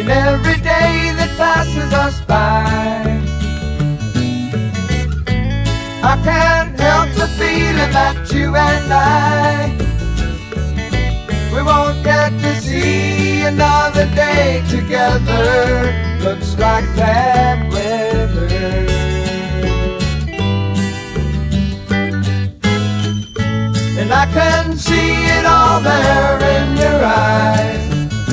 in every day that passes us by. I can't help the feeling that you and I, we won't get to see another day together. Looks like bad weather. And I can see it all there in your eyes,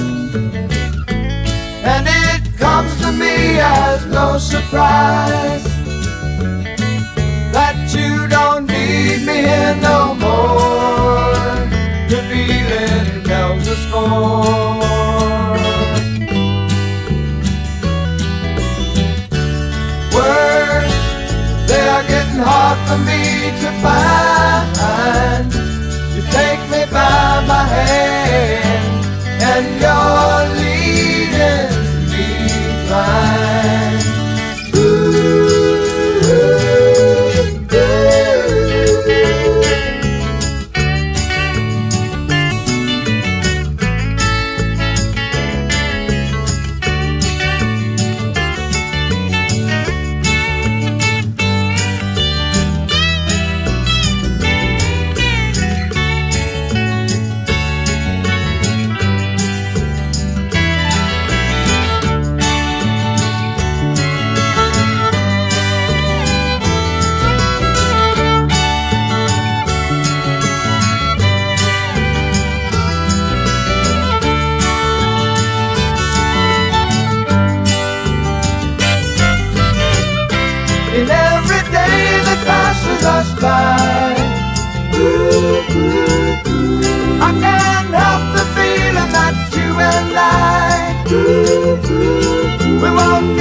and it comes to me as no surprise that you don't need me here no more. Your feeling tells the score. Words, they are getting hard for me to find. You take me by my hand and you're leading me blind. In every day that passes us by, I can't help the feeling that you and I, we won't